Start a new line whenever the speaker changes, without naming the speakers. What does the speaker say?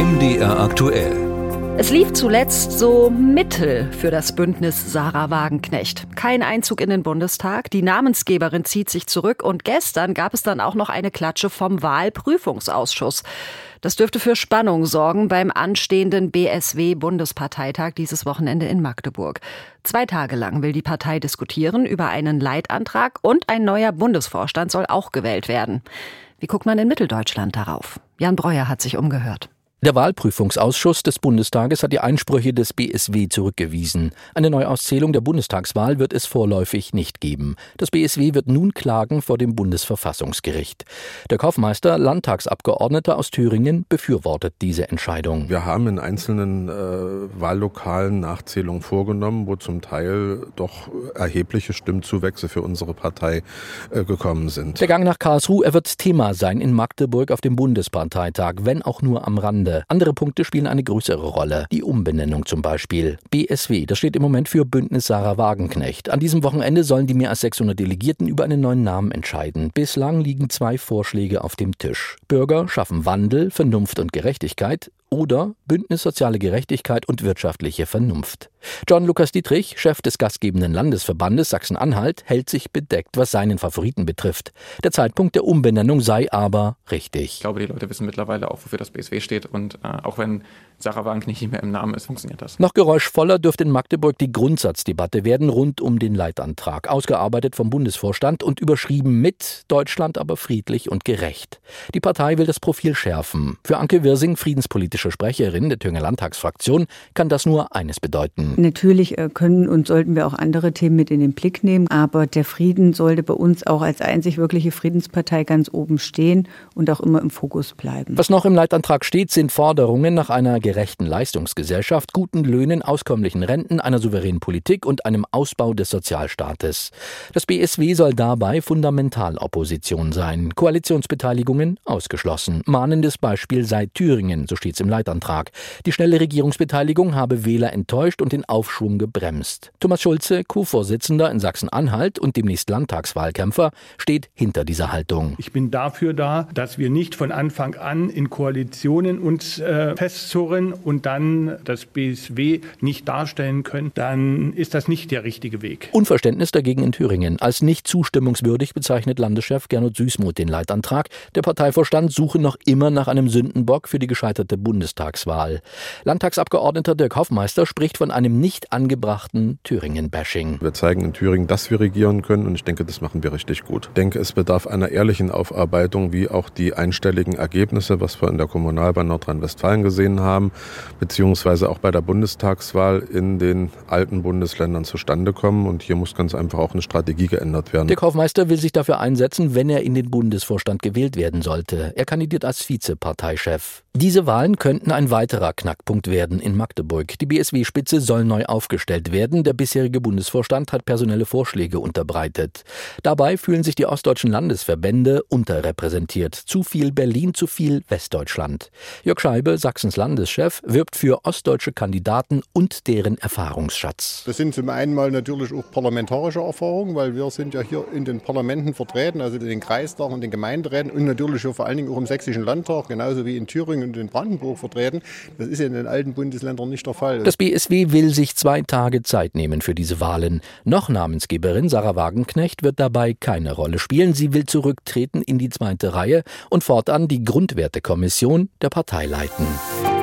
MDR aktuell.
Es lief zuletzt so mittel für das Bündnis Sahra Wagenknecht. Kein Einzug in den Bundestag, die Namensgeberin zieht sich zurück und gestern gab es dann auch noch eine Klatsche vom Wahlprüfungsausschuss. Das dürfte für Spannung sorgen beim anstehenden BSW-Bundesparteitag dieses Wochenende in Magdeburg. 2 Tage lang will die Partei diskutieren über einen Leitantrag und ein neuer Bundesvorstand soll auch gewählt werden. Wie guckt man in Mitteldeutschland darauf? Jan Breuer hat sich umgehört.
Der Wahlprüfungsausschuss des Bundestages hat die Einsprüche des BSW zurückgewiesen. Eine Neuauszählung der Bundestagswahl wird es vorläufig nicht geben. Das BSW wird nun klagen vor dem Bundesverfassungsgericht. Der Kaufmeister, Landtagsabgeordneter aus Thüringen, befürwortet diese Entscheidung.
Wir haben in einzelnen Wahllokalen Nachzählungen vorgenommen, wo zum Teil doch erhebliche Stimmzuwächse für unsere Partei gekommen sind.
Der Gang nach Karlsruhe, er wird Thema sein in Magdeburg auf dem Bundesparteitag, wenn auch nur am Rande. Andere Punkte spielen eine größere Rolle. Die Umbenennung zum Beispiel. BSW, das steht im Moment für Bündnis Sahra Wagenknecht. An diesem Wochenende sollen die mehr als 600 Delegierten über einen neuen Namen entscheiden. Bislang liegen 2 Vorschläge auf dem Tisch. Bürger schaffen Wandel, Vernunft und Gerechtigkeit oder Bündnis Soziale Gerechtigkeit und wirtschaftliche Vernunft. John Lukas Dietrich, Chef des gastgebenden Landesverbandes Sachsen-Anhalt, hält sich bedeckt, was seinen Favoriten betrifft. Der Zeitpunkt der Umbenennung sei aber richtig.
Ich glaube, die Leute wissen mittlerweile auch, wofür das BSW steht. Und auch wenn Sahra Wagenknecht nicht mehr im Namen ist, funktioniert das.
Noch geräuschvoller dürfte in Magdeburg die Grundsatzdebatte werden rund um den Leitantrag. Ausgearbeitet vom Bundesvorstand und überschrieben mit Deutschland aber friedlich und gerecht. Die Partei will das Profil schärfen. Für Anke Wirsing, friedenspolitische Sprecherin der Thüringer Landtagsfraktion, kann das nur eines bedeuten.
Natürlich können und sollten wir auch andere Themen mit in den Blick nehmen, aber der Frieden sollte bei uns auch als einzig wirkliche Friedenspartei ganz oben stehen und auch immer im Fokus bleiben.
Was noch im Leitantrag steht, sind Forderungen nach einer gerechten Leistungsgesellschaft, guten Löhnen, auskömmlichen Renten, einer souveränen Politik und einem Ausbau des Sozialstaates. Das BSW soll dabei Fundamentalopposition sein. Koalitionsbeteiligungen ausgeschlossen. Mahnendes Beispiel sei Thüringen, so steht's im Leitantrag. Die schnelle Regierungsbeteiligung habe Wähler enttäuscht und den Aufschwung gebremst. Thomas Schulze, Co-Vorsitzender in Sachsen-Anhalt und demnächst Landtagswahlkämpfer, steht hinter dieser Haltung.
Ich bin dafür da, dass wir nicht von Anfang an in Koalitionen uns festzurren und dann das BSW nicht darstellen können. Dann ist das nicht der richtige Weg.
Unverständnis dagegen in Thüringen. Als nicht zustimmungswürdig bezeichnet Landeschef Gernot Süßmuth den Leitantrag. Der Parteivorstand suche noch immer nach einem Sündenbock für die gescheiterte Bundestagswahl. Landtagsabgeordneter Dirk Hoffmeister spricht von einem nicht angebrachten Thüringen-Bashing.
Wir zeigen in Thüringen, dass wir regieren können und ich denke, das machen wir richtig gut. Ich denke, es bedarf einer ehrlichen Aufarbeitung, wie auch die einstelligen Ergebnisse, was wir in der Kommunalwahl Nordrhein-Westfalen gesehen haben, beziehungsweise auch bei der Bundestagswahl in den alten Bundesländern zustande kommen. Und hier muss ganz einfach auch eine Strategie geändert werden.
Dirk Hoffmeister will sich dafür einsetzen, wenn er in den Bundesvorstand gewählt werden sollte. Er kandidiert als Vizeparteichef. Diese Wahlen könnten ein weiterer Knackpunkt werden in Magdeburg. Die BSW-Spitze soll neu aufgestellt werden. Der bisherige Bundesvorstand hat personelle Vorschläge unterbreitet. Dabei fühlen sich die ostdeutschen Landesverbände unterrepräsentiert. Zu viel Berlin, zu viel Westdeutschland. Jörg Scheibe, Sachsens Landeschef, wirbt für ostdeutsche Kandidaten und deren Erfahrungsschatz.
Das sind zum einen mal natürlich auch parlamentarische Erfahrungen, weil wir sind ja hier in den Parlamenten vertreten, also in den Kreistagen und den Gemeinderäten und natürlich vor allen Dingen auch im Sächsischen Landtag, genauso wie in Thüringen und in Brandenburg vertreten. Das ist ja in den alten Bundesländern nicht der Fall.
Das BSW will sich 2 Tage Zeit nehmen für diese Wahlen. Noch Namensgeberin Sahra Wagenknecht wird dabei keine Rolle spielen. Sie will zurücktreten in die 2. Reihe und fortan die Grundwertekommission der Partei leiten.